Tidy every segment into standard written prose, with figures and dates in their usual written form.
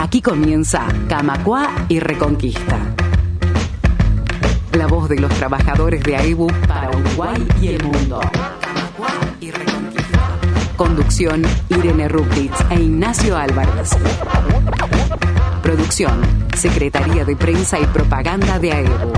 Aquí comienza Camacuá y Reconquista. La voz de los trabajadores de AEBU para Uruguay y el mundo. Camacuá y Reconquista. Conducción, Irene Ruptitz e Ignacio Álvarez. Producción, Secretaría de Prensa y Propaganda de AEBU.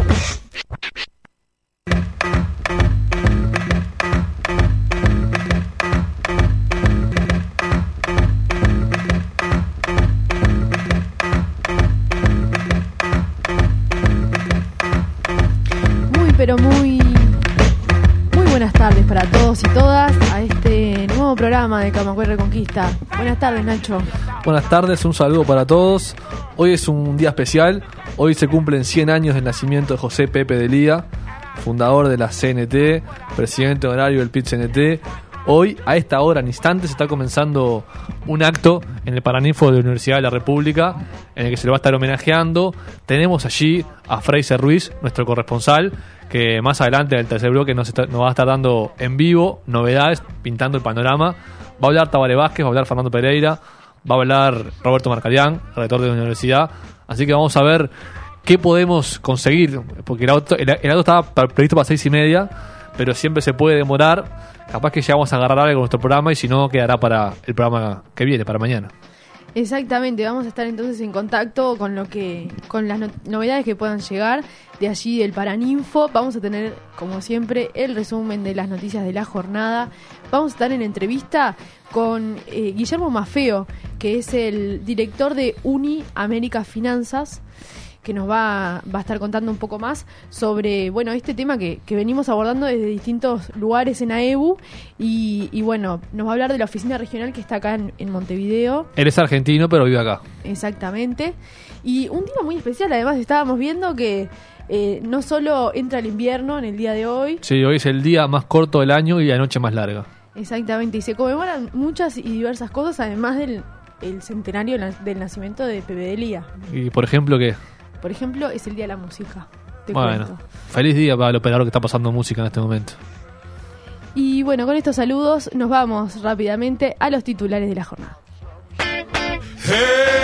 Pero muy buenas tardes para todos y todas a este nuevo programa de Camacuá y Reconquista. Buenas tardes, Nacho. Buenas tardes, un saludo para todos. Hoy es un día especial. Hoy se cumplen 100 años del nacimiento de José Pepe Delía, fundador de la CNT, presidente honorario del PIT-CNT. Hoy, a esta hora, en instantes, está comenzando un acto en el Paraninfo de la Universidad de la República, en el que se le va a estar homenajeando. Tenemos allí a Fraser Ruiz, nuestro corresponsal, que más adelante en el tercer bloque nos va a estar dando en vivo novedades, pintando el panorama. Va a hablar Tabaré Vázquez, va a hablar Fernando Pereira, va a hablar Roberto Marcarián, rector de la universidad. Así que vamos a ver qué podemos conseguir, porque el auto estaba previsto para 6:30, pero siempre se puede demorar. Capaz que llegamos a agarrar algo con nuestro programa y si no, quedará para el programa que viene, para mañana. Exactamente, vamos a estar entonces en contacto con las novedades que puedan llegar de allí del Paraninfo. Vamos a tener, como siempre, el resumen de las noticias de la jornada. Vamos a estar en entrevista con Guillermo Maffeo, que es el director de Uni América Finanzas, que nos va a estar contando un poco más sobre este tema que venimos abordando desde distintos lugares en AEBU y bueno, nos va a hablar de la oficina regional que está acá en Montevideo. Él es argentino, pero vive acá. Exactamente. Y un día muy especial, además estábamos viendo que no solo entra el invierno en el día de hoy. Sí, hoy es el día más corto del año y la noche más larga. Exactamente, y se conmemoran muchas y diversas cosas, además del centenario del nacimiento de Pepe Delía. ¿Y por ejemplo qué? Por ejemplo, es el Día de la Música. Bueno, feliz día para el operador que está pasando música en este momento. Y bueno, con estos saludos nos vamos rápidamente a los titulares de la jornada. Hey,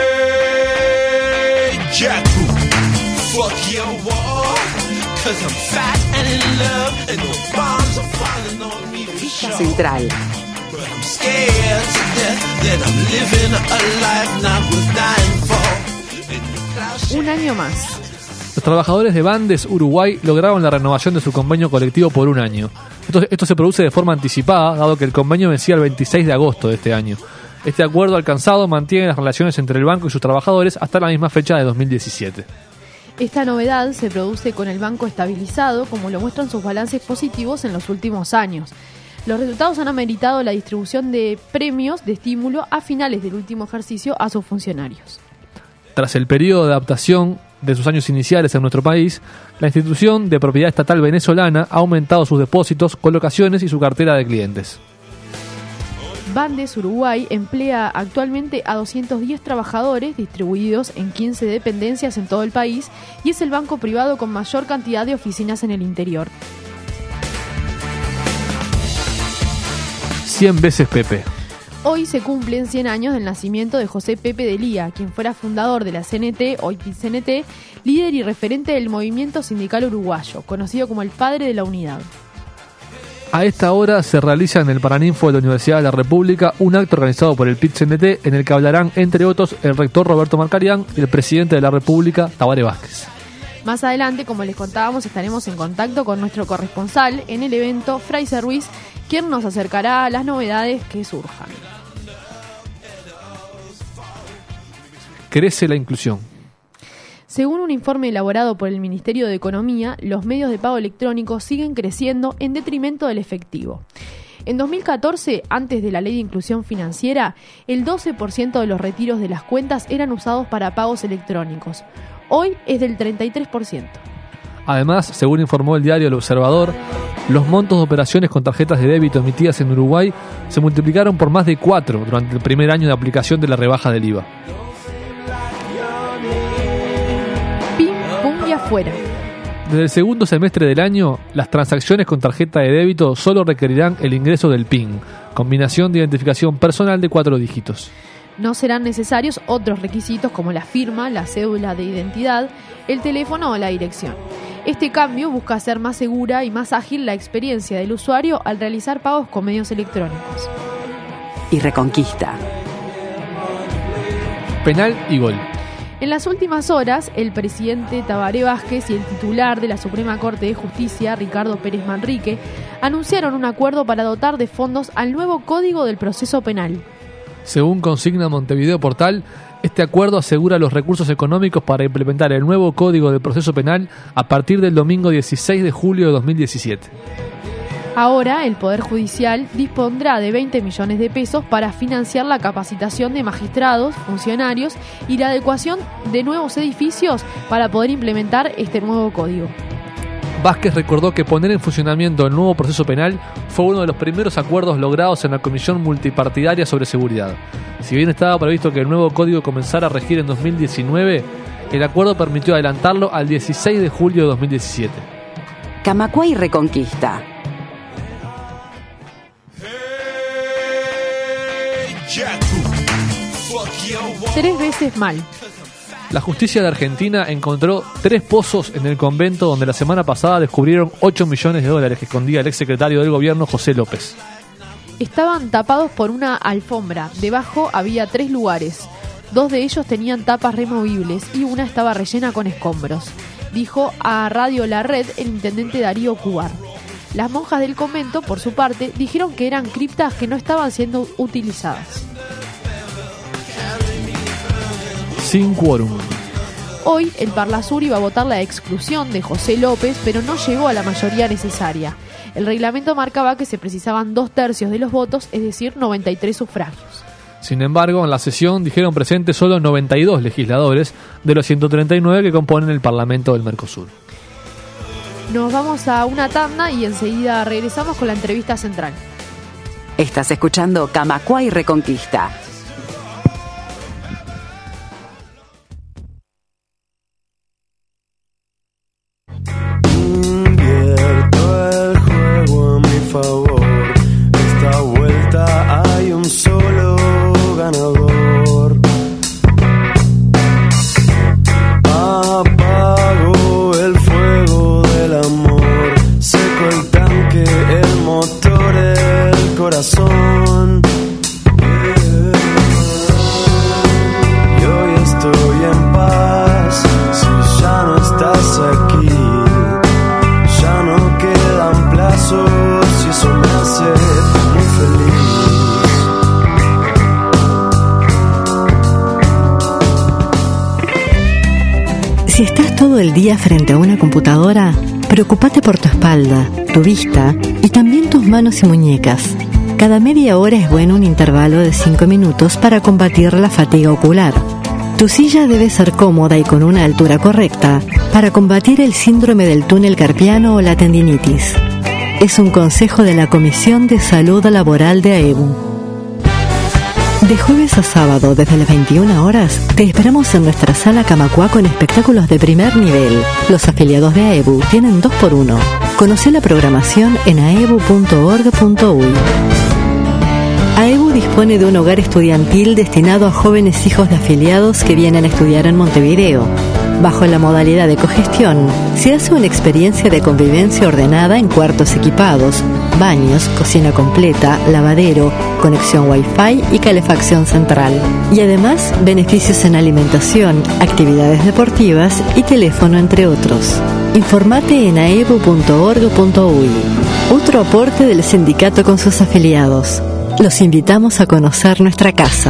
Jacku, fuck your war, 'cause I'm fat and in love, and the bombs are falling on me for Vista sure. Central. But I'm scared to death that I'm living a life not worth dying for. Un año más. Los trabajadores de Bandes Uruguay lograron la renovación de su convenio colectivo por un año. Esto se produce de forma anticipada, dado que el convenio vencía el 26 de agosto de este año. Este acuerdo alcanzado mantiene las relaciones entre el banco y sus trabajadores hasta la misma fecha de 2017. Esta novedad se produce con el banco estabilizado, como lo muestran sus balances positivos en los últimos años. Los resultados han ameritado la distribución de premios de estímulo a finales del último ejercicio a sus funcionarios. Tras el periodo de adaptación de sus años iniciales en nuestro país, la institución de propiedad estatal venezolana ha aumentado sus depósitos, colocaciones y su cartera de clientes. Bandes Uruguay emplea actualmente a 210 trabajadores distribuidos en 15 dependencias en todo el país y es el banco privado con mayor cantidad de oficinas en el interior. 100 veces Pepe. Hoy se cumplen 100 años del nacimiento de José Pepe Delía, quien fuera fundador de la CNT, hoy PIT-CNT, líder y referente del movimiento sindical uruguayo, conocido como el padre de la unidad. A esta hora se realiza en el Paraninfo de la Universidad de la República un acto organizado por el PIT-CNT en el que hablarán, entre otros, el rector Roberto Marcarián y el presidente de la República, Tabaré Vázquez. Más adelante, como les contábamos, estaremos en contacto con nuestro corresponsal en el evento, Fraser Ruiz, quien nos acercará a las novedades que surjan. Crece la inclusión. Según un informe elaborado por el Ministerio de Economía, los medios de pago electrónico siguen creciendo en detrimento del efectivo. En 2014, antes de la Ley de Inclusión Financiera, el 12% de los retiros de las cuentas eran usados para pagos electrónicos. Hoy es del 33%. Además, según informó el diario El Observador, los montos de operaciones con tarjetas de débito emitidas en Uruguay se multiplicaron por más de 4 durante el primer año de aplicación de la rebaja del IVA. Pim, pum y afuera. Desde el segundo semestre del año, las transacciones con tarjeta de débito solo requerirán el ingreso del PIN, combinación de identificación personal de 4 dígitos. No serán necesarios otros requisitos como la firma, la cédula de identidad, el teléfono o la dirección. Este cambio busca hacer más segura y más ágil la experiencia del usuario al realizar pagos con medios electrónicos. Y Reconquista. Penal y gol. En las últimas horas, el presidente Tabaré Vázquez y el titular de la Suprema Corte de Justicia, Ricardo Pérez Manrique, anunciaron un acuerdo para dotar de fondos al nuevo Código del Proceso Penal. Según consigna Montevideo Portal, este acuerdo asegura los recursos económicos para implementar el nuevo Código del Proceso Penal a partir del domingo 16 de julio de 2017. Ahora, el Poder Judicial dispondrá de 20 millones de pesos para financiar la capacitación de magistrados, funcionarios y la adecuación de nuevos edificios para poder implementar este nuevo código. Vázquez recordó que poner en funcionamiento el nuevo proceso penal fue uno de los primeros acuerdos logrados en la Comisión Multipartidaria sobre Seguridad. Si bien estaba previsto que el nuevo código comenzara a regir en 2019, el acuerdo permitió adelantarlo al 16 de julio de 2017. Camacuá y Reconquista. 3 veces mal. La justicia de Argentina encontró 3 pozos en el convento donde la semana pasada descubrieron 8 millones de dólares que escondía el exsecretario del gobierno José López. Estaban tapados por una alfombra. Debajo había 3 lugares. 2 de ellos tenían tapas removibles y una estaba rellena con escombros, dijo a Radio La Red el intendente Darío Cubar. Las monjas del convento, por su parte, dijeron que eran criptas que no estaban siendo utilizadas. Sin quórum. Hoy el Parlasur iba a votar la exclusión de José López, pero no llegó a la mayoría necesaria. El reglamento marcaba que se precisaban 2/3 de los votos, es decir, 93 sufragios. Sin embargo, en la sesión dijeron presentes solo 92 legisladores de los 139 que componen el Parlamento del Mercosur. Nos vamos a una tanda y enseguida regresamos con la entrevista central. Estás escuchando Camacuá y Reconquista. Invierto el juego a mi favor. Esta vuelta hay un solo ganador. Apago el fuego del amor. Seco el tanque, el motor, el corazón. Y hoy estoy en paz. Si ya no estás aquí, ya no quedan plazos y eso me hace muy feliz. Si estás todo el día frente a una computadora, preocúpate por tu espalda, tu vista y también tus manos y muñecas. Cada media hora es bueno un intervalo de 5 minutos para combatir la fatiga ocular. Tu silla debe ser cómoda y con una altura correcta para combatir el síndrome del túnel carpiano o la tendinitis. Es un consejo de la Comisión de Salud Laboral de AEBU. De jueves a sábado, desde las 21 horas, te esperamos en nuestra sala Camacuá con espectáculos de primer nivel. Los afiliados de AEBU tienen 2x1. Conoce la programación en aebu.org.uy. AEBU dispone de un hogar estudiantil destinado a jóvenes hijos de afiliados que vienen a estudiar en Montevideo. Bajo la modalidad de cogestión, se hace una experiencia de convivencia ordenada en cuartos equipados, baños, cocina completa, lavadero, conexión Wi-Fi y calefacción central. Y además, beneficios en alimentación, actividades deportivas y teléfono, entre otros. Informate en aebu.org.uy. Otro aporte del sindicato con sus afiliados. Los invitamos a conocer nuestra casa.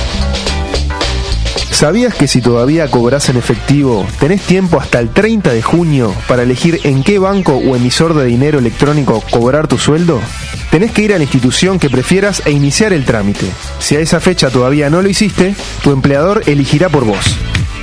¿Sabías que si todavía cobras en efectivo, tenés tiempo hasta el 30 de junio para elegir en qué banco o emisor de dinero electrónico cobrar tu sueldo? Tenés que ir a la institución que prefieras e iniciar el trámite. Si a esa fecha todavía no lo hiciste, tu empleador elegirá por vos.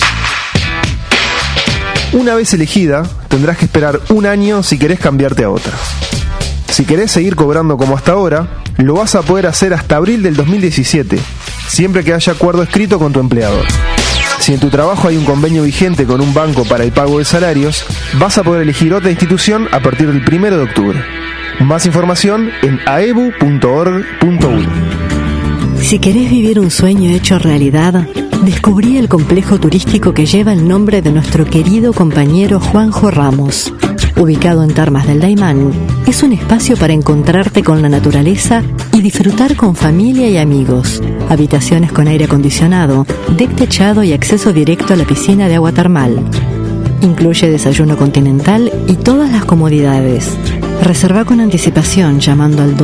Una vez elegida, tendrás que esperar un año si querés cambiarte a otra. Si querés seguir cobrando como hasta ahora, lo vas a poder hacer hasta abril del 2017, siempre que haya acuerdo escrito con tu empleador. Si en tu trabajo hay un convenio vigente con un banco para el pago de salarios, vas a poder elegir otra institución a partir del 1 de octubre. Más información en aebu.org.uy. Si querés vivir un sueño hecho realidad, descubrí el complejo turístico que lleva el nombre de nuestro querido compañero Juanjo Ramos. Ubicado en Termas del Daymán, es un espacio para encontrarte con la naturaleza y disfrutar con familia y amigos. Habitaciones con aire acondicionado, deck techado y acceso directo a la piscina de agua termal. Incluye desayuno continental y todas las comodidades. Reserva con anticipación llamando al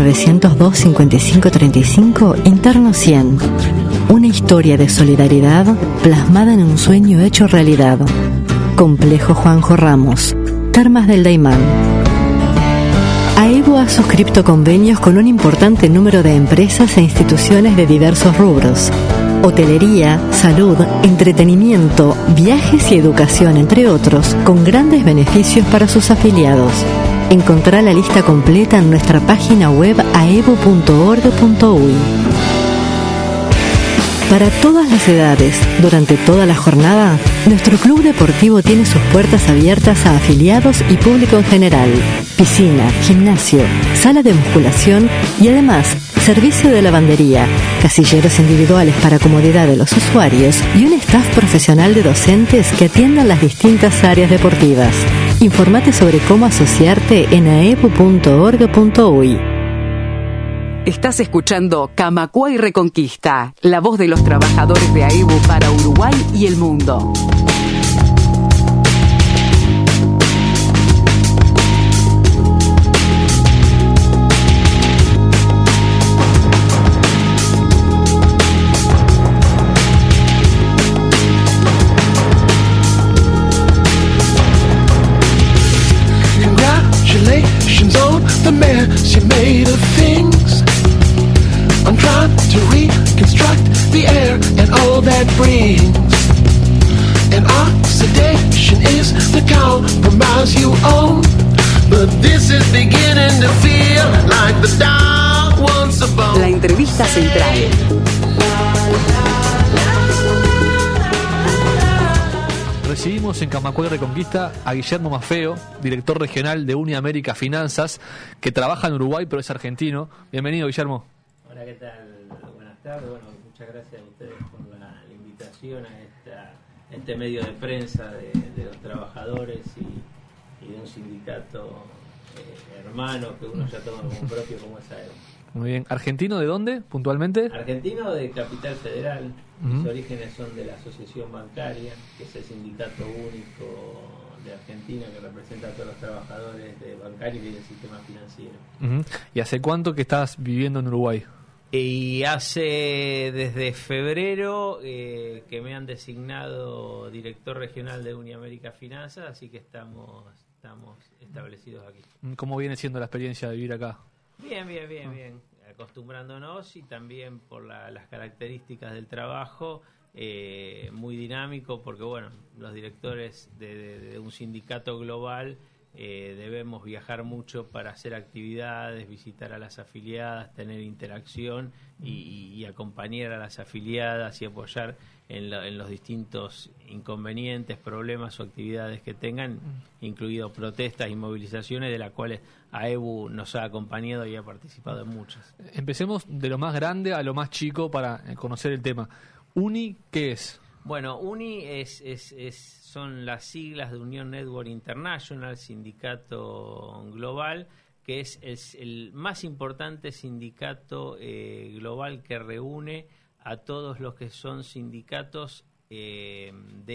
2-902-5535 interno 100. Una historia de solidaridad plasmada en un sueño hecho realidad. Complejo Juanjo Ramos, Termas del Daymán. AEBU ha suscrito convenios con un importante número de empresas e instituciones de diversos rubros: hotelería, salud, entretenimiento, viajes y educación, entre otros, con grandes beneficios para sus afiliados. Encontrá la lista completa en nuestra página web aebu.org.uy. Para todas las edades, durante toda la jornada, nuestro club deportivo tiene sus puertas abiertas a afiliados y público en general. Piscina, gimnasio, sala de musculación y además servicio de lavandería, casilleros individuales para comodidad de los usuarios y un staff profesional de docentes que atiendan las distintas áreas deportivas. Informate sobre cómo asociarte en aebu.org.uy. Estás escuchando Camacuá y Reconquista, la voz de los trabajadores de AEBU para Uruguay y el mundo. Congratulations on the mess you made of things. I'm trying to reconstruct the air and all that brings. And oxidation is the compromise you own. But this is beginning to feel like the dog wants a bone. La entrevista central. Recibimos en Camacuá y Reconquista a Guillermo Maffeo, director regional de Uniamérica Finanzas, que trabaja en Uruguay pero es argentino. Bienvenido, Guillermo. Hola, ¿qué tal? Buenas tardes. Bueno, muchas gracias a ustedes por la invitación a este medio de prensa de los trabajadores y de un sindicato hermano que uno ya toma como propio, como es AEBU. Muy bien. ¿Argentino de dónde, puntualmente? Argentino de Capital Federal. Mis orígenes son de la Asociación Bancaria, que es el sindicato único de Argentina que representa a todos los trabajadores de bancarios y del sistema financiero. ¿Y hace cuánto que estás viviendo en Uruguay? Y hace desde febrero que me han designado director regional de Uniamérica Finanzas, así que estamos establecidos aquí. ¿Cómo viene siendo la experiencia de vivir acá? Bien, acostumbrándonos y también por las características del trabajo, muy dinámico, porque bueno, los directores de un sindicato global debemos viajar mucho para hacer actividades, visitar a las afiliadas, tener interacción y acompañar a las afiliadas y apoyar en los distintos inconvenientes, problemas o actividades que tengan, incluido protestas y movilizaciones, de las cuales AEBU nos ha acompañado y ha participado en muchas. Empecemos de lo más grande a lo más chico para conocer el tema. ¿UNI qué es? Bueno, UNI son las siglas de Unión Network International, sindicato global, que es el más importante sindicato global que reúne a todos los que son sindicatos de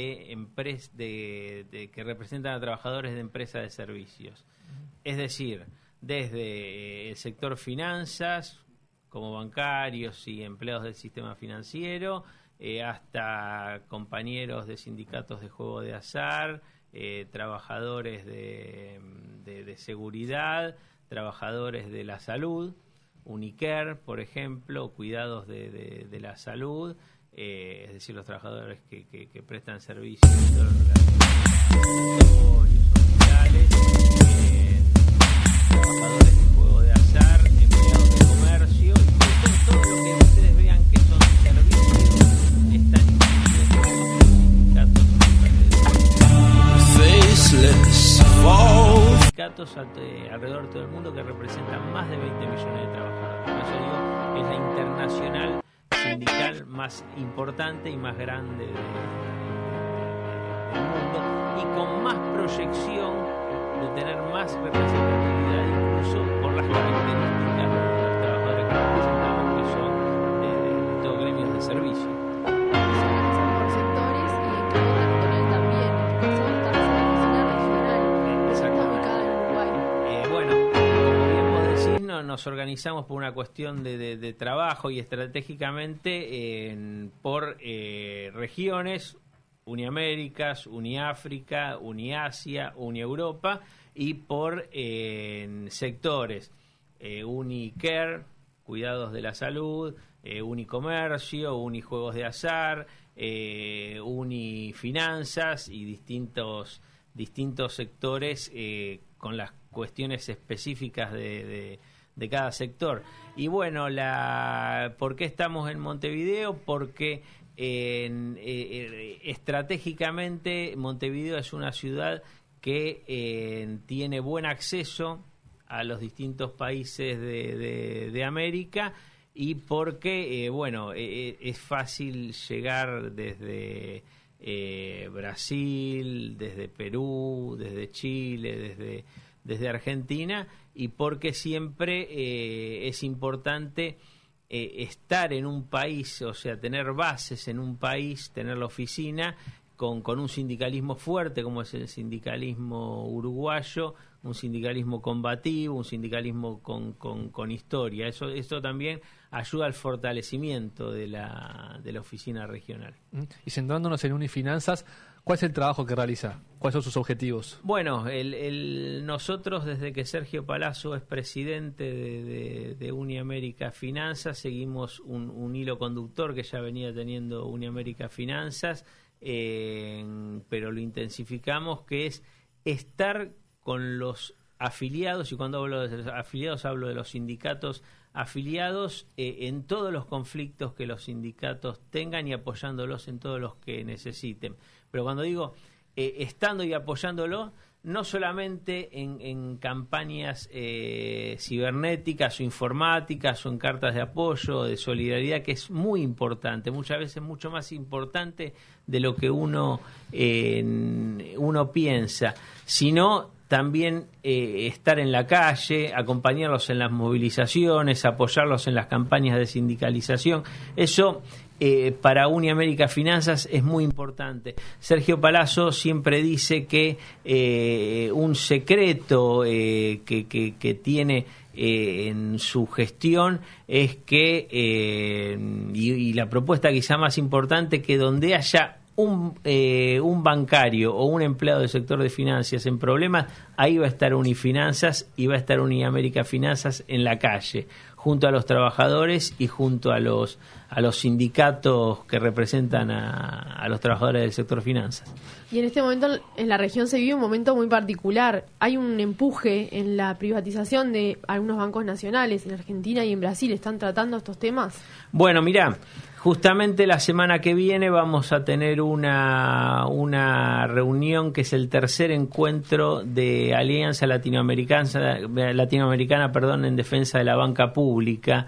que representan a trabajadores de empresas de servicios. Es decir, desde el sector finanzas, como bancarios y empleados del sistema financiero, hasta compañeros de sindicatos de juego de azar, trabajadores de seguridad, trabajadores de la salud, Unicare, por ejemplo, cuidados de la salud, es decir, los trabajadores que prestan servicios en todos los hospitales, trabajadores de juego de azar, empleados de comercio, y todo lo que ustedes vean que son servicios están incluidos en los sindicatos sindicatos alrededor de todo el mundo que representan más de 20 millones de trabajadores. Por eso digo, es la internacional sindical más importante y más grande del mundo, y con más proyección de tener más representatividad, incluso por las características de los trabajadores que representamos, que son de todos gremios de servicio. Se organizan por sectores y en cada territorial también. En tu caso estás en la oficina regional, que está ubicada en Uruguay. Bueno, como bien vos decís, nos organizamos por una cuestión de trabajo y estratégicamente por regiones: Uniaméricas, Uniáfrica, Uniasia, Unieuropa, y por sectores: Unicare, cuidados de la salud, Unicomercio, Unijuegos de azar, Unifinanzas y distintos sectores con las cuestiones específicas de cada sector. Y bueno, ¿por qué estamos en Montevideo? Porque estratégicamente Montevideo es una ciudad que tiene buen acceso a los distintos países de América, y porque es fácil llegar desde Brasil, desde Perú, desde Chile, desde Argentina, y porque siempre es importante estar en un país, o sea, tener bases en un país, tener la oficina con un sindicalismo fuerte, como es el sindicalismo uruguayo, un sindicalismo combativo, un sindicalismo con historia. Eso también ayuda al fortalecimiento de la oficina regional. Y centrándonos en Unifinanzas, ¿cuál es el trabajo que realiza? ¿Cuáles son sus objetivos? Bueno, nosotros, desde que Sergio Palazzo es presidente de Uniamérica Finanzas, seguimos un hilo conductor que ya venía teniendo Uniamérica Finanzas, pero lo intensificamos, que es estar con los afiliados, y cuando hablo de los afiliados hablo de los sindicatos afiliados, en todos los conflictos que los sindicatos tengan y apoyándolos en todos los que necesiten. Pero cuando digo estando y apoyándolo, no solamente en campañas cibernéticas o informáticas o en cartas de apoyo, de solidaridad, que es muy importante, muchas veces mucho más importante de lo que uno piensa, sino también estar en la calle, acompañarlos en las movilizaciones, apoyarlos en las campañas de sindicalización. Eso para Uniamérica Finanzas es muy importante. Sergio Palazzo siempre dice que un secreto que tiene en su gestión es que, y la propuesta quizá más importante, que donde haya un bancario o un empleado del sector de finanzas en problemas, ahí va a estar Unifinanzas y va a estar Uniamérica Finanzas en la calle, junto a los trabajadores y junto a los sindicatos que representan a los trabajadores del sector finanzas. Y en este momento en la región se vive un momento muy particular. Hay un empuje en la privatización de algunos bancos nacionales en Argentina y en Brasil. ¿Están tratando estos temas? Bueno, mirá, justamente la semana que viene vamos a tener una reunión que es el tercer encuentro de Alianza Latinoamericana, en defensa de la banca pública,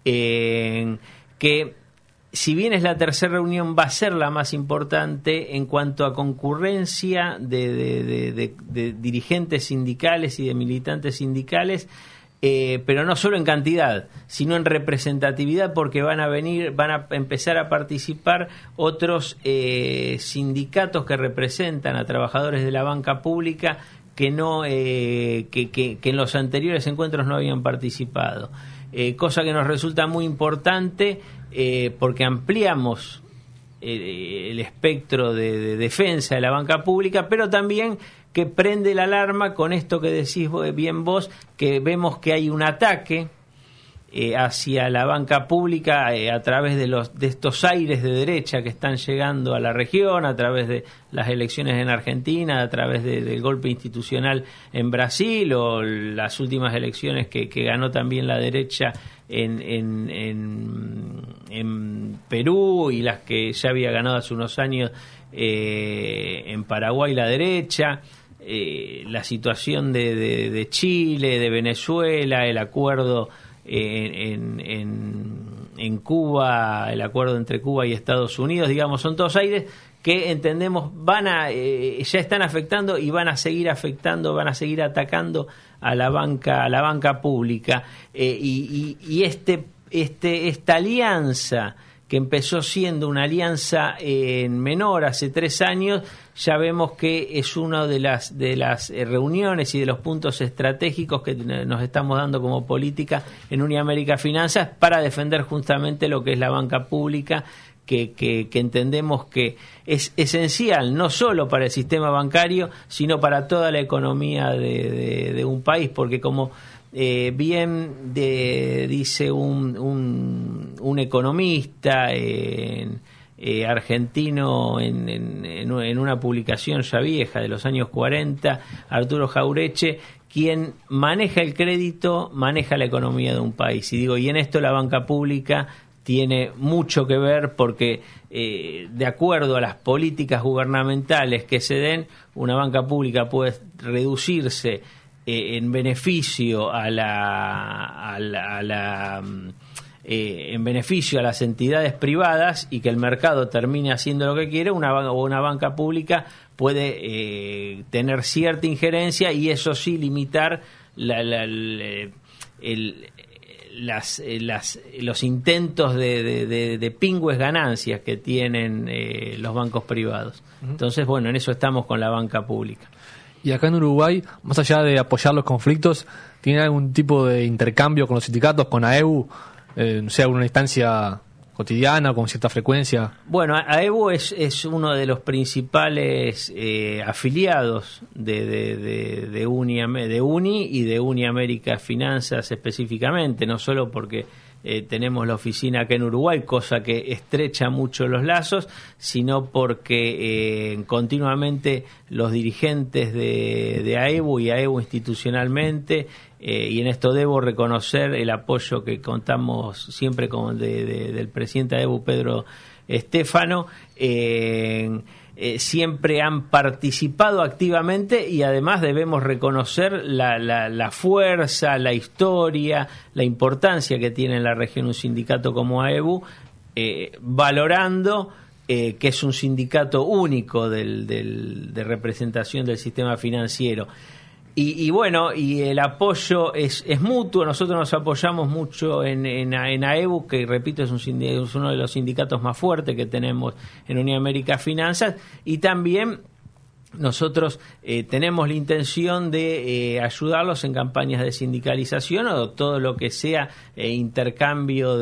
que si bien es la tercera reunión, va a ser la más importante en cuanto a concurrencia de dirigentes sindicales y de militantes sindicales, pero no solo en cantidad, sino en representatividad, porque van a empezar a participar otros sindicatos que representan a trabajadores de la banca pública que en los anteriores encuentros no habían participado. Cosa que nos resulta muy importante porque ampliamos el espectro de defensa de la banca pública, pero también que prende la alarma con esto que decís bien vos, que vemos que hay un ataque hacia la banca pública a través de estos aires de derecha que están llegando a la región, a través de las elecciones en Argentina, a través del golpe institucional en Brasil, o las últimas elecciones que ganó también la derecha en Perú, y las que ya había ganado hace unos años en Paraguay la derecha. la situación de Chile, de Venezuela, el acuerdo en Cuba, el acuerdo entre Cuba y Estados Unidos, digamos, son todos aires que entendemos ya están afectando y van a seguir afectando, van a seguir atacando a la banca pública, y esta alianza que empezó siendo una alianza menor hace 3 años, ya vemos que es una de las reuniones y de los puntos estratégicos que nos estamos dando como política en Uniamérica Finanzas para defender justamente lo que es la banca pública, que entendemos que es esencial no solo para el sistema bancario, sino para toda la economía de un país, porque como bien dice un economista argentino en una publicación ya vieja de los años 40, Arturo Jaureche, quien maneja el crédito, maneja la economía de un país. Y en esto la banca pública tiene mucho que ver, porque de acuerdo a las políticas gubernamentales que se den, una banca pública puede reducirse en beneficio en beneficio a las entidades privadas, y que el mercado termine haciendo lo que quiere. Una banca pública puede tener cierta injerencia y eso sí limitar los intentos de pingües ganancias que tienen los bancos privados. Entonces, bueno, en eso estamos con la banca pública. Y acá en Uruguay, más allá de apoyar los conflictos, ¿tiene algún tipo de intercambio con los sindicatos, con AEBU, no sé, alguna instancia cotidiana o con cierta frecuencia? Bueno, AEBU es uno de los principales afiliados de UNI y de Uniamérica Finanzas específicamente, no solo porque tenemos la oficina acá en Uruguay, cosa que estrecha mucho los lazos, sino porque continuamente los dirigentes de AEBU y AEBU institucionalmente, y en esto debo reconocer el apoyo que contamos siempre con del presidente de AEBU, Pedro Estéfano, siempre han participado activamente, y además debemos reconocer la fuerza, la historia, la importancia que tiene en la región un sindicato como AEBU, valorando que es un sindicato único de representación del sistema financiero. Y bueno, y el apoyo es mutuo. Nosotros nos apoyamos mucho en AEBU, que repito es uno de los sindicatos más fuertes que tenemos en Uniamérica Finanzas, y también nosotros tenemos la intención de ayudarlos en campañas de sindicalización o todo lo que sea intercambio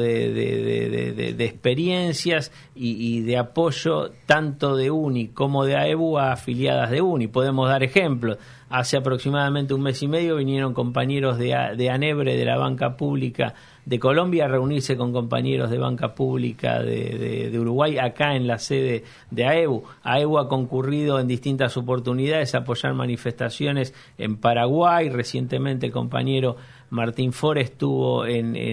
de experiencias y de apoyo tanto de UNI como de AEBU a afiliadas de UNI. Podemos dar ejemplos. Hace aproximadamente 1 mes y medio vinieron compañeros de ANEBRE, de la banca pública de Colombia, a reunirse con compañeros de banca pública de Uruguay acá en la sede de AEBU. AEBU ha concurrido en distintas oportunidades a apoyar manifestaciones en Paraguay. Recientemente el compañero Martín Forés estuvo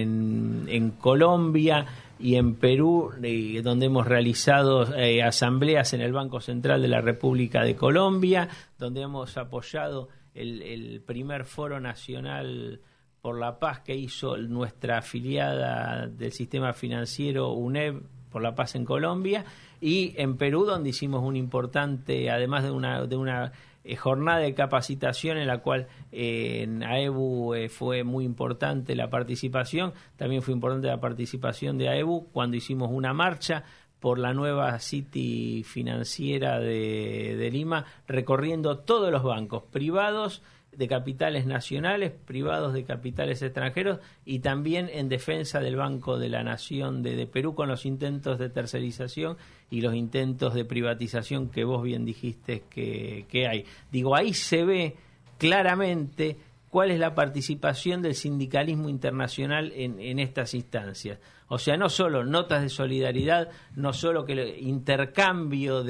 en Colombia y en Perú, donde hemos realizado asambleas en el Banco Central de la República de Colombia, donde hemos apoyado el primer foro nacional por la paz que hizo nuestra afiliada del sistema financiero UNEB por la paz en Colombia, y en Perú, donde hicimos un importante, además de una jornada de capacitación en la cual en AEBU fue muy importante la participación. También fue importante la participación de AEBU cuando hicimos una marcha por la nueva City financiera de Lima, recorriendo todos los bancos privados de capitales nacionales, privados de capitales extranjeros, y también en defensa del Banco de la Nación de Perú, con los intentos de tercerización y los intentos de privatización que vos bien dijiste que hay. Ahí se ve claramente cuál es la participación del sindicalismo internacional en estas instancias. O sea, no solo notas de solidaridad, no solo que el intercambio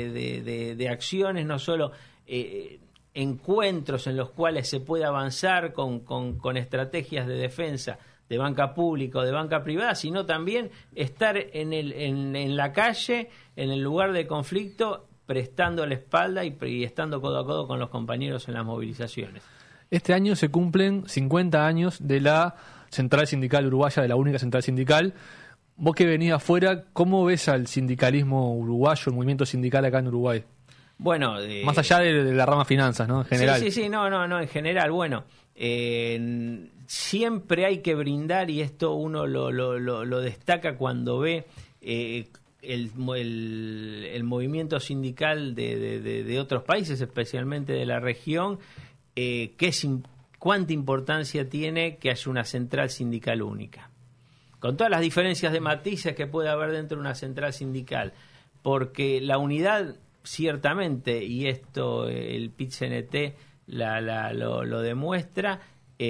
de acciones, no solo encuentros en los cuales se puede avanzar con estrategias de defensa de banca pública o de banca privada, sino también estar en la calle, en el lugar de conflicto, prestando la espalda y estando codo a codo con los compañeros en las movilizaciones. Este año se cumplen 50 años de la Central Sindical Uruguaya, de la única central sindical. Vos que venís afuera, ¿cómo ves al sindicalismo uruguayo, el movimiento sindical acá en Uruguay? Bueno, más allá de la rama finanzas, ¿no? En general. Sí, no, en general, bueno, siempre hay que brindar, y esto uno lo destaca cuando ve el movimiento sindical de otros países, especialmente de la región, cuánta importancia tiene que haya una central sindical única, con todas las diferencias de matices que puede haber dentro de una central sindical, porque la unidad, ciertamente, y esto el PIT-CNT lo demuestra,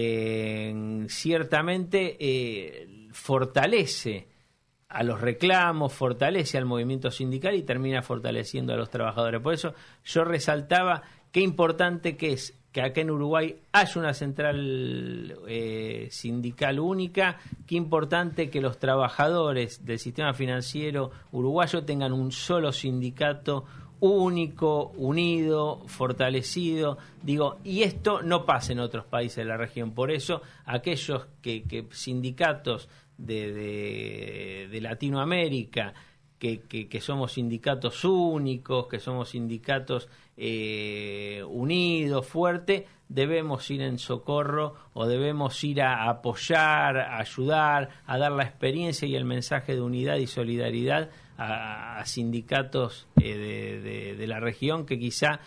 ciertamente fortalece a los reclamos, fortalece al movimiento sindical y termina fortaleciendo a los trabajadores. Por eso yo resaltaba qué importante que es que acá en Uruguay haya una central sindical única, qué importante que los trabajadores del sistema financiero uruguayo tengan un solo sindicato único, unido, fortalecido, y esto no pasa en otros países de la región. Por eso aquellos que sindicatos de Latinoamérica, que somos sindicatos únicos, que somos sindicatos unidos, fuertes, debemos ir en socorro o debemos ir a apoyar, a ayudar, a dar la experiencia y el mensaje de unidad y solidaridad a sindicatos de la región que quizá,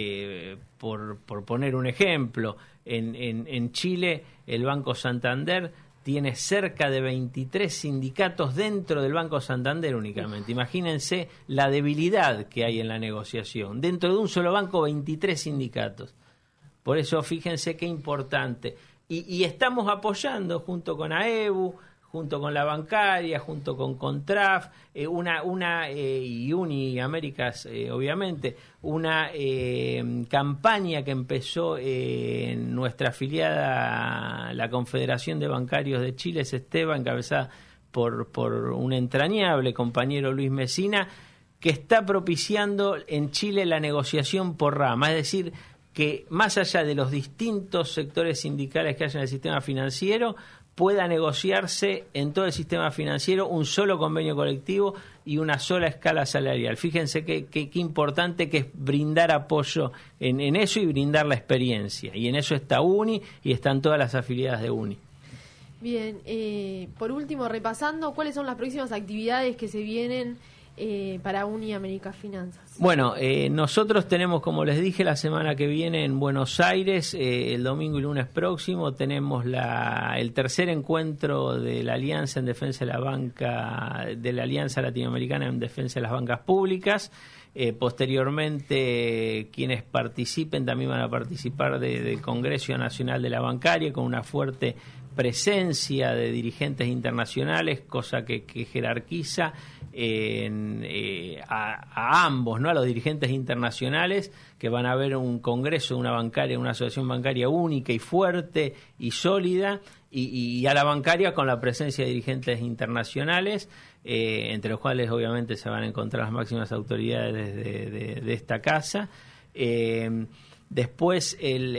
por poner un ejemplo, en Chile el Banco Santander tiene cerca de 23 sindicatos dentro del Banco Santander únicamente. Imagínense la debilidad que hay en la negociación. Dentro de un solo banco, 23 sindicatos. Por eso, fíjense qué importante. Y estamos apoyando junto con AEBU, junto con la bancaria, junto con Contraf, y Uni Américas, obviamente, una campaña que empezó en nuestra afiliada, la Confederación de Bancarios de Chile, SESTEBA, encabezada por un entrañable compañero Luis Mesina, que está propiciando en Chile la negociación por rama, es decir, que más allá de los distintos sectores sindicales que hay en el sistema financiero, pueda negociarse en todo el sistema financiero un solo convenio colectivo y una sola escala salarial. Fíjense qué importante que es brindar apoyo en eso y brindar la experiencia. Y en eso está UNI y están todas las afiliadas de UNI. Bien, por último, repasando, ¿cuáles son las próximas actividades que se vienen para Uni Américas Finanzas? Bueno, nosotros tenemos, como les dije, la semana que viene en Buenos Aires, el domingo y lunes próximo, tenemos el tercer encuentro de la Alianza en Defensa de la Banca, de la Alianza Latinoamericana en Defensa de las Bancas Públicas. Posteriormente, quienes participen también van a participar del Congreso Nacional de la Bancaria, con una fuerte presencia de dirigentes internacionales, cosa que jerarquiza a ambos, ¿no? A los dirigentes internacionales, que van a ver un congreso, una asociación bancaria única y fuerte y sólida, y a la bancaria con la presencia de dirigentes internacionales, entre los cuales obviamente se van a encontrar las máximas autoridades de esta casa. Después,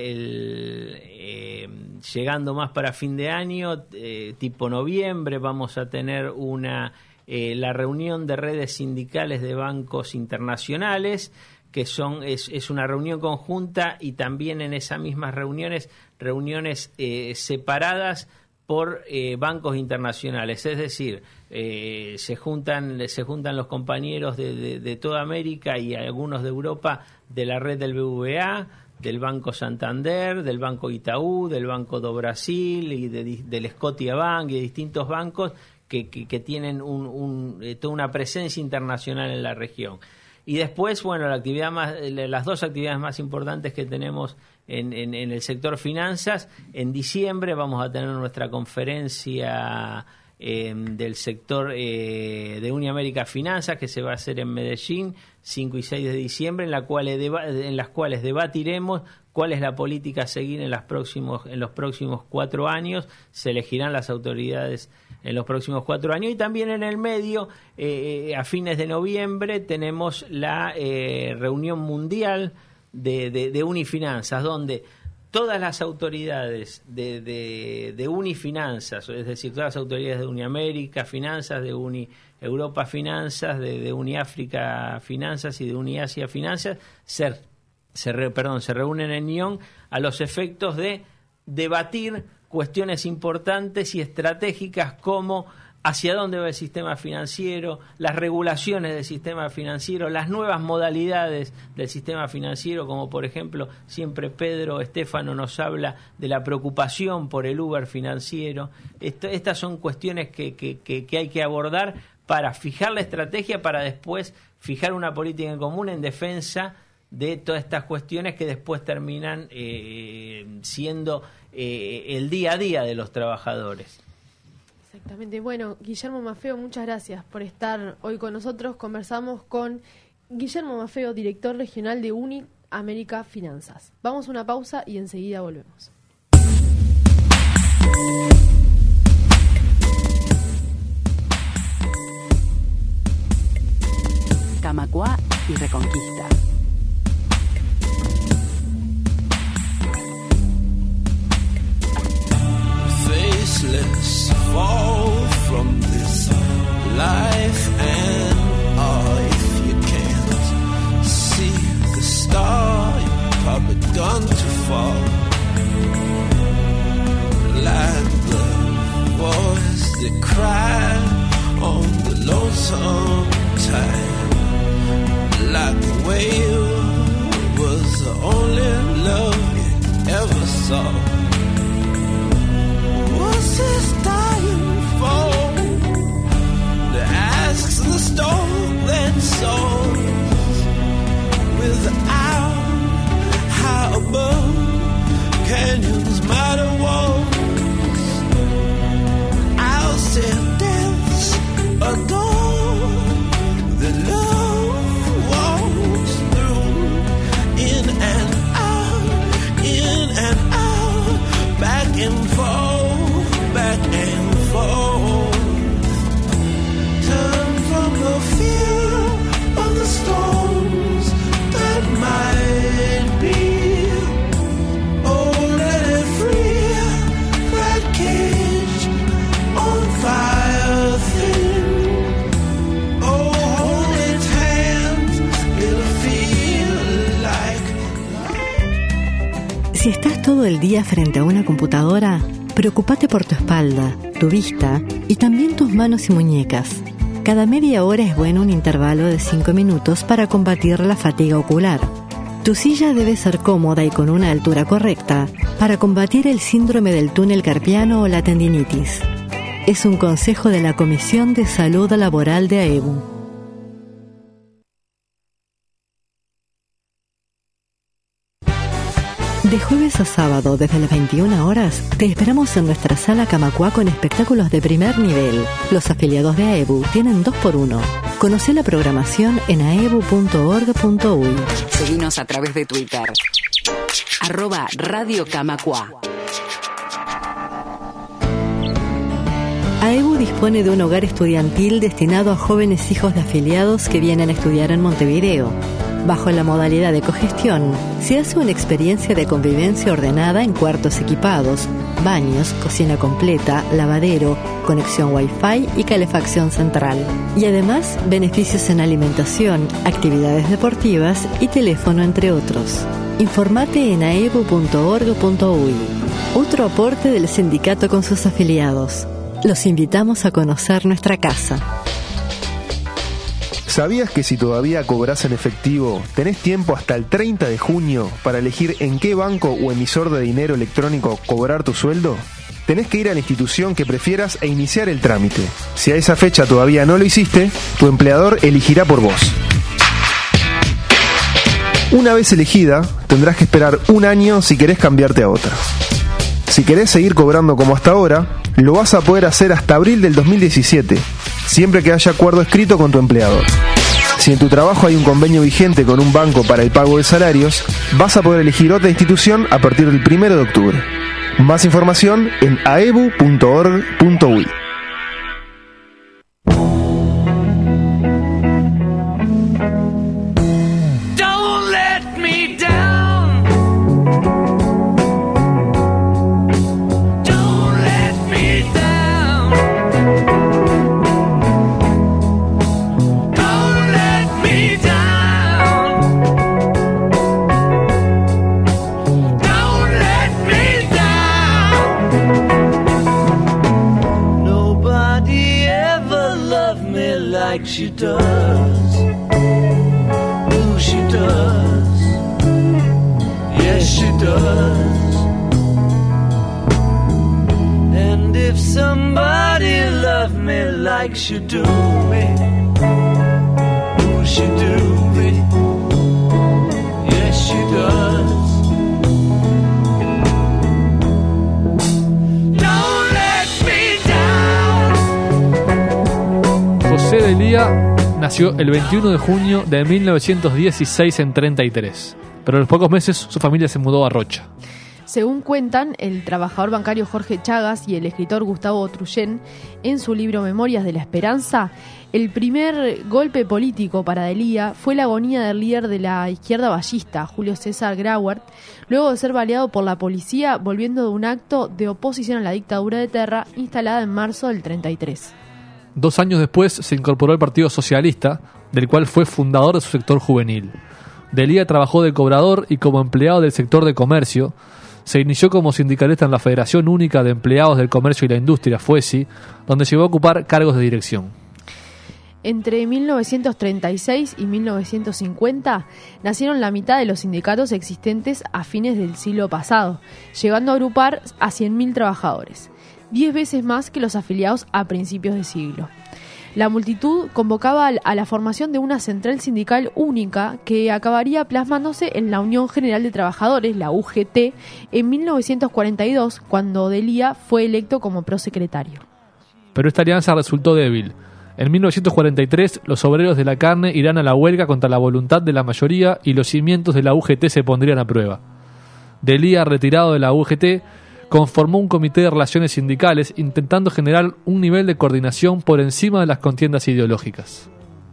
llegando más para fin de año, tipo noviembre, vamos a tener la reunión de redes sindicales de bancos internacionales, que es una reunión conjunta, y también en esas mismas reuniones separadas por bancos internacionales, es decir, se juntan los compañeros de toda América y algunos de Europa, de la red del BBVA, del Banco Santander, del Banco Itaú, del Banco do Brasil y del Scotiabank y de distintos bancos que tienen toda una presencia internacional en la región. Y después, bueno, las dos actividades más importantes que tenemos en el sector finanzas: en diciembre vamos a tener nuestra conferencia del sector de Uniamérica Finanzas, que se va a hacer en Medellín 5 y 6 de diciembre, en las cuales debatiremos cuál es la política a seguir en los próximos 4 años. Se elegirán las autoridades en los próximos 4 años, y también en el medio, a fines de noviembre, tenemos la reunión mundial de Unifinanzas, donde todas las autoridades de Unifinanzas, es decir, todas las autoridades de Uniamérica Finanzas, de Europa Finanzas, de Uniáfrica Finanzas y de Uniasia Finanzas, se reúnen en Lyon a los efectos de debatir cuestiones importantes y estratégicas como hacia dónde va el sistema financiero, las regulaciones del sistema financiero, las nuevas modalidades del sistema financiero, como por ejemplo siempre Pedro Estefano nos habla de la preocupación por el Uber financiero. Estas son cuestiones que hay que abordar para fijar la estrategia, para después fijar una política en común en defensa de todas estas cuestiones que después terminan siendo el día a día de los trabajadores. Exactamente. Bueno, Guillermo Maffeo, muchas gracias por estar hoy con nosotros. Conversamos con Guillermo Maffeo, director regional de Uniamérica Finanzas. Vamos a una pausa y enseguida volvemos. Camacuá y Reconquista. Faceless fall from this life, and if you can't see the star, you're probably done to fall. Like the voice that cried on the lonesome tide, like the wave was the only love you ever saw. What's this dying for? The asks the stone then soars without high above canyons, mighty walls. I'll say death's a door that love walks through, in and out, back and forth, back and forth. Turn from the fear of the storms that might be. Oh, let it free that cage on fire thin. Oh, hold its hands, it'll feel like. Si estás todo el día frente a una computadora, preocupate por tu espalda, tu vista y también tus manos y muñecas. Cada media hora es bueno un intervalo de 5 minutos para combatir la fatiga ocular. Tu silla debe ser cómoda y con una altura correcta para combatir el síndrome del túnel carpiano o la tendinitis. Es un consejo de la Comisión de Salud Laboral de AEBU. De jueves a sábado, desde las 21 horas, te esperamos en nuestra sala Camacuá con espectáculos de primer nivel. Los afiliados de AEBU tienen 2x1. Conoce la programación en aebu.org.uy. Seguinos a través de Twitter. @Radio Camacuá. AEBU dispone de un hogar estudiantil destinado a jóvenes hijos de afiliados que vienen a estudiar en Montevideo. Bajo la modalidad de cogestión, se hace una experiencia de convivencia ordenada en cuartos equipados, baños, cocina completa, lavadero, conexión Wi-Fi y calefacción central. Y además, beneficios en alimentación, actividades deportivas y teléfono, entre otros. Informate en aebu.org.uy. Otro aporte del sindicato con sus afiliados. Los invitamos a conocer nuestra casa. ¿Sabías que si todavía cobras en efectivo, tenés tiempo hasta el 30 de junio para elegir en qué banco o emisor de dinero electrónico cobrar tu sueldo? Tenés que ir a la institución que prefieras e iniciar el trámite. Si a esa fecha todavía no lo hiciste, tu empleador elegirá por vos. Una vez elegida, tendrás que esperar un año si querés cambiarte a otra. Si querés seguir cobrando como hasta ahora, lo vas a poder hacer hasta abril del 2017, siempre que haya acuerdo escrito con tu empleador. Si en tu trabajo hay un convenio vigente con un banco para el pago de salarios, vas a poder elegir otra institución a partir del 1 de octubre. Más información en aebu.org.uy. She does, ooh, she does, yes, she does. And if somebody loved me like she do me, ooh, she do me, yes, she does. Don't let me down. José Delía nació el 21 de junio de 1916 en 33, pero a los pocos meses su familia se mudó a Rocha. Según cuentan el trabajador bancario Jorge Chagas y el escritor Gustavo Truyen en su libro Memorias de la Esperanza, el primer golpe político para Delía fue la agonía del líder de la izquierda ballista, Julio César Grauert, luego de ser baleado por la policía volviendo de un acto de oposición a la dictadura de Terra instalada en marzo del 33. 2 años después se incorporó al Partido Socialista, del cual fue fundador de su sector juvenil. Delía trabajó de cobrador y como empleado del sector de comercio. Se inició como sindicalista en la Federación Única de Empleados del Comercio y la Industria, FUESI, donde llegó a ocupar cargos de dirección. Entre 1936 y 1950 nacieron la mitad de los sindicatos existentes a fines del siglo pasado, llegando a agrupar a 100.000 trabajadores, 10 veces más que los afiliados a principios de siglo. La multitud convocaba a la formación de una central sindical única que acabaría plasmándose en la Unión General de Trabajadores, la UGT, en 1942, cuando Delía fue electo como prosecretario. Pero esta alianza resultó débil. En 1943, los obreros de la carne irán a la huelga contra la voluntad de la mayoría y los cimientos de la UGT se pondrían a prueba. Delía, retirado de la UGT, conformó un comité de relaciones sindicales intentando generar un nivel de coordinación por encima de las contiendas ideológicas.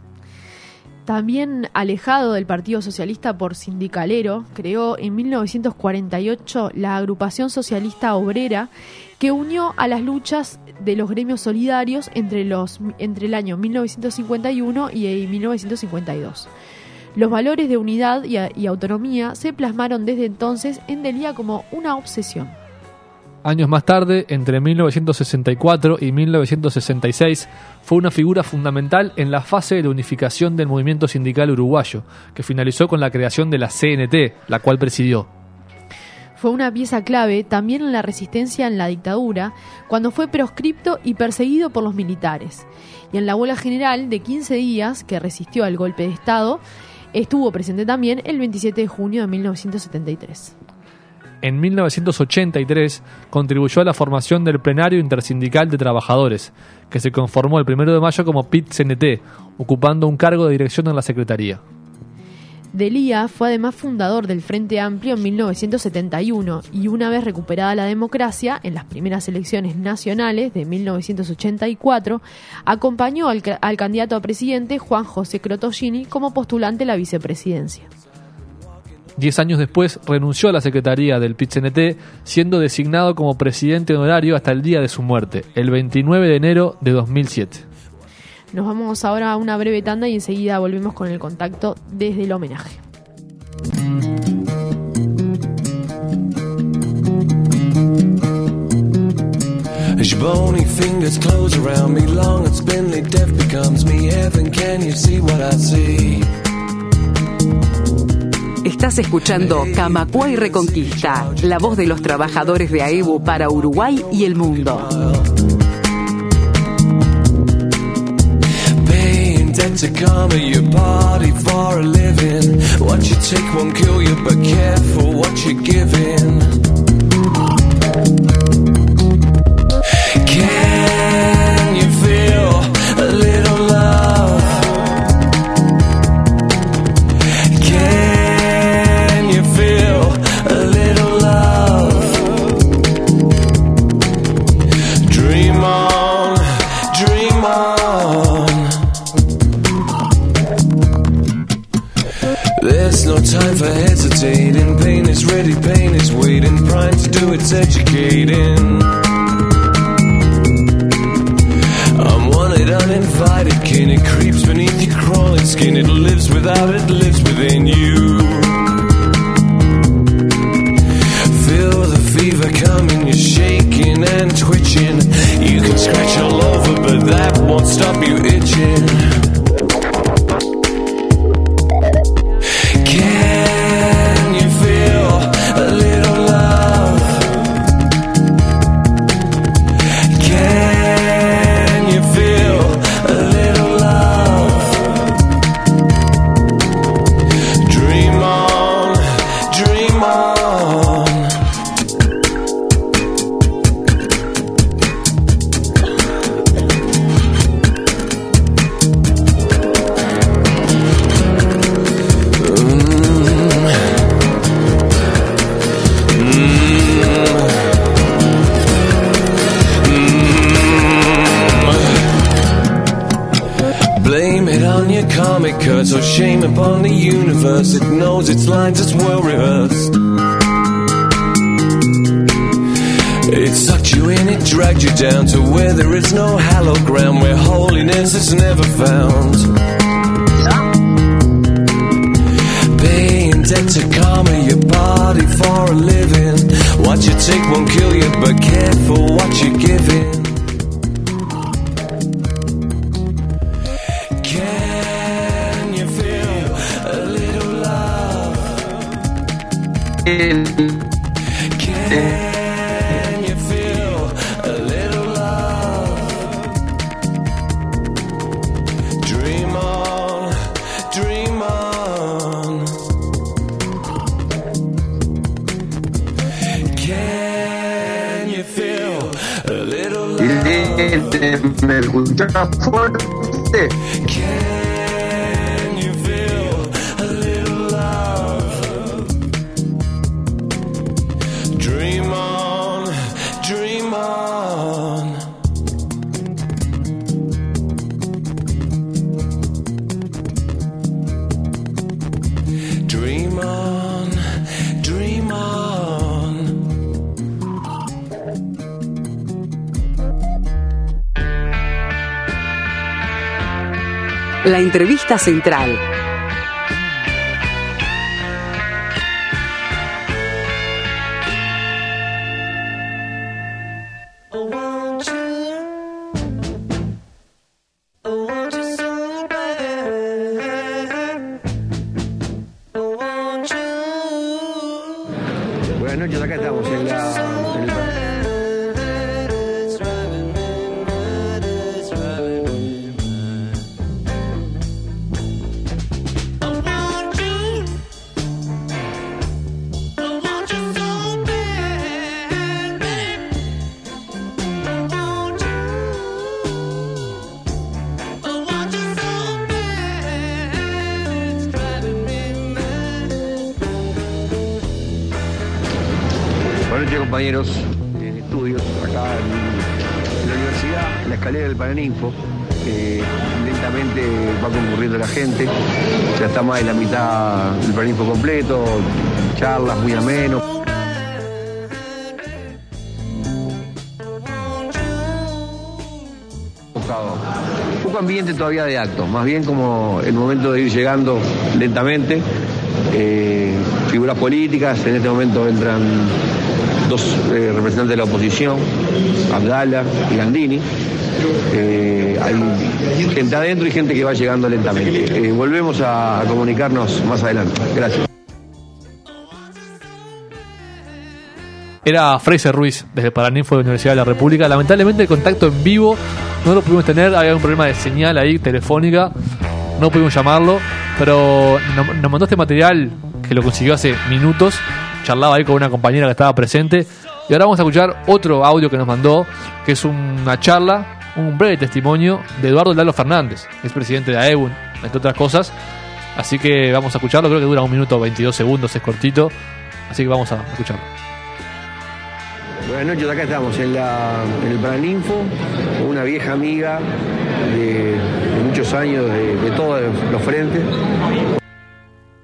También alejado del Partido Socialista por sindicalero, creó en 1948 la Agrupación Socialista Obrera, que unió a las luchas de los gremios solidarios entre el año 1951 y 1952. Los valores de unidad y autonomía se plasmaron desde entonces en Delía como una obsesión. Años más tarde, entre 1964 y 1966, fue una figura fundamental en la fase de la unificación del movimiento sindical uruguayo, que finalizó con la creación de la CNT, la cual presidió. Fue una pieza clave también en la resistencia en la dictadura, cuando fue proscripto y perseguido por los militares. Y en la huelga general de 15 días que resistió al golpe de Estado, estuvo presente también el 27 de junio de 1973. En 1983 contribuyó a la formación del Plenario Intersindical de Trabajadores, que se conformó el 1 de mayo como PIT-CNT, ocupando un cargo de dirección en la Secretaría. Delía fue además fundador del Frente Amplio en 1971 y una vez recuperada la democracia, en las primeras elecciones nacionales de 1984, acompañó al candidato a presidente Juan José Crotogini como postulante a la vicepresidencia. 10 años después renunció a la secretaría del PIT-CNT, siendo designado como presidente honorario hasta el día de su muerte, el 29 de enero de 2007. Nos vamos ahora a una breve tanda y enseguida volvemos con el contacto desde el homenaje. As your bony fingers close around me, long and spindly death becomes me. Heaven, can you see what I see? Estás escuchando Camacuay Reconquista, la voz de los trabajadores de AEBU para Uruguay y el mundo. Dead to karma, your party for a living. What you take won't kill you, but careful what you're giving. There's no time for hesitating. Pain is ready, pain is waiting. Prime to do its educating. I'm wanted, uninvited kin. It creeps beneath your crawling skin. It lives without, it lives within you. Feel the fever coming, you're shaking and twitching. You can scratch all over, but that won't stop you itching. Can you feel a little love? Can you feel a little love? Dream on, dream on. Blame it on your comic cuts, or shame upon the universe. It knows its lines, it's well rehearsed. It sucked you in, it dragged you down to where there is no hallowed ground, where holiness is never found. Paying debt to karma, your body for a living. What you take won't kill you, but careful what you're giving. Can you feel a little love? Can you feel a little love? Dream on, dream on. Can you feel a little love? ¿Me escuchas fuerte? Can you feel a little love? Dream on, dream on. Dream on, dream on. La entrevista central. Buenas noches, acá estamos en el Buenas noches, compañeros en estudios, acá en la universidad, en la escalera del Paraninfo. Lentamente va concurriendo la gente, ya está más de la mitad del Paraninfo completo, charlas muy ameno. Poco ambiente todavía de acto, más bien como el momento de ir llegando lentamente. Figuras políticas, en este momento entran dos representantes de la oposición, Abdala y Gandini. Hay gente adentro y gente que va llegando lentamente. Volvemos a comunicarnos más adelante. Gracias. Era Fraser Ruiz, desde el Paraninfo de la Universidad de la República. Lamentablemente el contacto en vivo no lo pudimos tener, había un problema de señal ahí, telefónica, no pudimos llamarlo, pero nos mandó este material que lo consiguió hace minutos, charlaba ahí con una compañera que estaba presente, y ahora vamos a escuchar otro audio que nos mandó, que es una charla, un breve testimonio de Eduardo Lalo Fernández, que es presidente de AEBUN, entre otras cosas, así que vamos a escucharlo, creo que dura 1 minuto 22 segundos, es cortito, así que vamos a escucharlo. Buenas noches, acá estamos en el Paraninfo, una vieja amiga de muchos años de todos los frentes.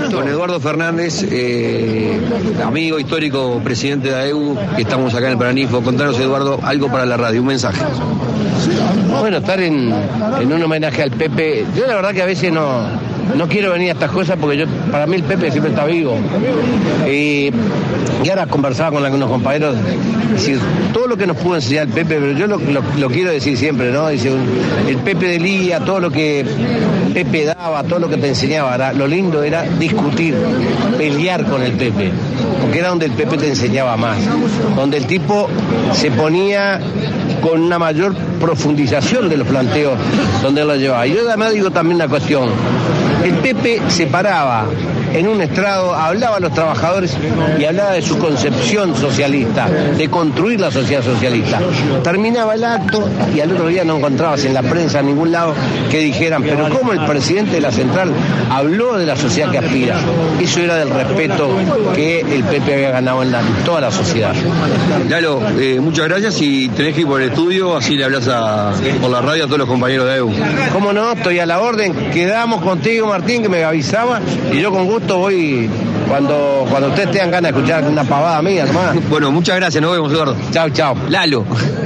Don Eduardo Fernández, amigo histórico, presidente de AEU, que estamos acá en el Paraninfo. Contanos, Eduardo, algo para la radio, un mensaje. Bueno, estar en un homenaje al Pepe. Yo la verdad que a veces no quiero venir a estas cosas porque para mí el Pepe siempre está vivo. Y ahora conversaba con algunos compañeros, decir, todo lo que nos pudo enseñar el Pepe, pero yo lo quiero decir siempre, ¿no? Dice, el Pepe de Lía, todo lo que Pepe daba, todo lo que te enseñaba, lo lindo era discutir, pelear con el Pepe, porque era donde el Pepe te enseñaba más, donde el tipo se ponía con una mayor profundización de los planteos donde él lo llevaba. Y yo además digo también una cuestión, el Pepe se paraba en un estrado, hablaba a los trabajadores y hablaba de su concepción socialista, de construir la sociedad socialista. Terminaba el acto y al otro día no encontrabas en la prensa en ningún lado que dijeran, pero ¿cómo el presidente de la central habló de la sociedad que aspira? Eso era del respeto que el Pepe había ganado en toda la sociedad. Lalo, muchas gracias y tenés que ir por el estudio, así le hablas por la radio a todos los compañeros de AEU. ¿Cómo no? Estoy a la orden. Quedamos contigo, Martín, que me avisaba, y yo con gusto voy cuando ustedes tengan ganas de escuchar una pavada mía nomás. Bueno, muchas gracias, nos vemos, Eduardo. Chao, chao. Lalo.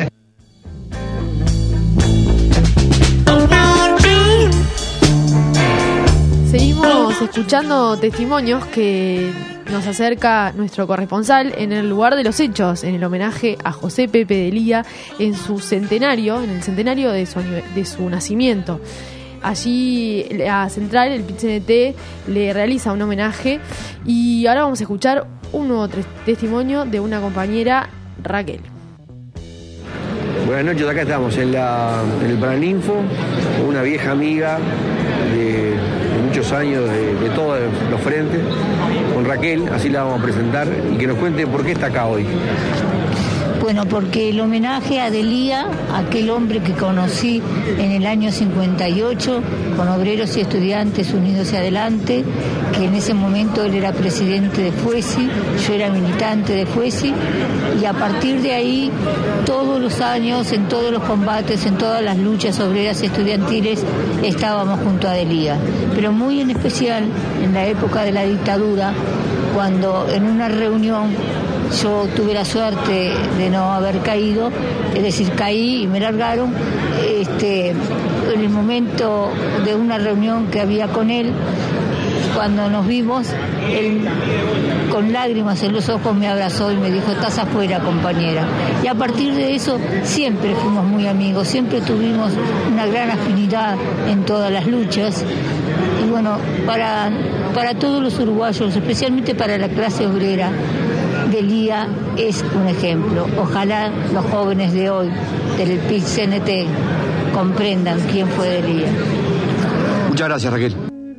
Seguimos escuchando testimonios que nos acerca nuestro corresponsal en el lugar de los hechos, en el homenaje a José Pepe de Lía en su centenario, en el centenario de su nacimiento. Allí la central, el PIT-CNT, le realiza un homenaje y ahora vamos a escuchar un nuevo testimonio de una compañera, Raquel. Buenas noches, acá estamos en el Paraninfo, una vieja amiga de muchos años de todos los frentes, con Raquel, así la vamos a presentar y que nos cuente por qué está acá hoy. Bueno, porque el homenaje a Delía, aquel hombre que conocí en el año 58, con obreros y estudiantes unidos y adelante, que en ese momento él era presidente de FUESI, yo era militante de FUESI, y a partir de ahí, todos los años, en todos los combates, en todas las luchas obreras y estudiantiles, estábamos junto a Delía. Pero muy en especial en la época de la dictadura, cuando en una reunión yo tuve la suerte de no haber caído, es decir, caí y me largaron, en el momento de una reunión que había con él, cuando nos vimos, él con lágrimas en los ojos me abrazó y me dijo, estás afuera, compañera. Y a partir de eso siempre fuimos muy amigos, siempre tuvimos una gran afinidad en todas las luchas. Y bueno, para todos los uruguayos, especialmente para la clase obrera, Delía es un ejemplo. Ojalá los jóvenes de hoy del PIT-CNT comprendan quién fue Delía. Muchas gracias, Raquel.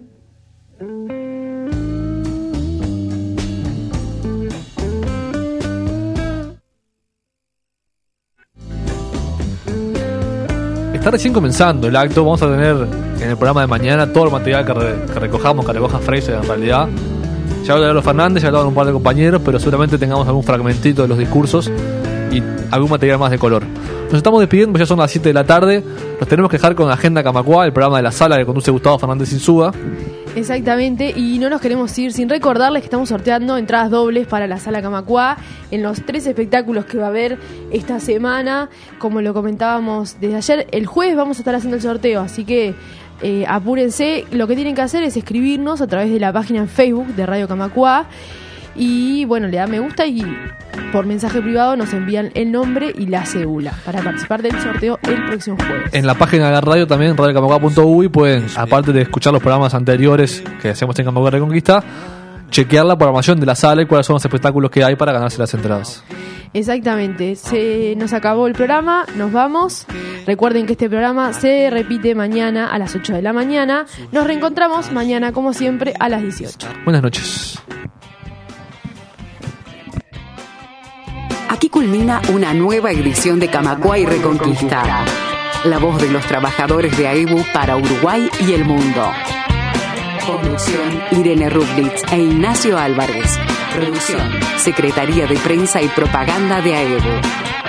Está recién comenzando el acto. Vamos a tener en el programa de mañana todo el material que recojamos, que recoja Fraser en realidad. Ya hablaron los Fernández, ya hablaron un par de compañeros, pero seguramente tengamos algún fragmentito de los discursos y algún material más de color. Nos estamos despidiendo, ya son las 7 de la tarde. Nos tenemos que dejar con Agenda Camacuá, el programa de la sala que conduce Gustavo Fernández Insúa. Exactamente, y no nos queremos ir sin recordarles que estamos sorteando entradas dobles para la Sala Camacuá en los 3 espectáculos que va a haber esta semana. Como lo comentábamos desde ayer, el jueves vamos a estar haciendo el sorteo, así que apúrense. Lo que tienen que hacer es escribirnos a través de la página en Facebook de Radio Camacuá y bueno, le dan me gusta y por mensaje privado nos envían el nombre y la cédula para participar del sorteo el próximo jueves. En la página de la radio también, radiocamacuá.uy, pueden, aparte de escuchar los programas anteriores que hacemos en Camacuá Reconquista, chequear la programación de la sala y cuáles son los espectáculos que hay para ganarse las entradas. Exactamente, se nos acabó el programa, nos vamos. Recuerden que este programa se repite mañana a las 8 de la mañana. Nos reencontramos mañana, como siempre, a las 18. Buenas noches. Aquí culmina una nueva edición de Camacuá y Reconquista. La voz de los trabajadores de AEBU para Uruguay y el mundo. Conducción: Irene Rublitz e Ignacio Álvarez. Producción: Secretaría de Prensa y Propaganda de AEBU.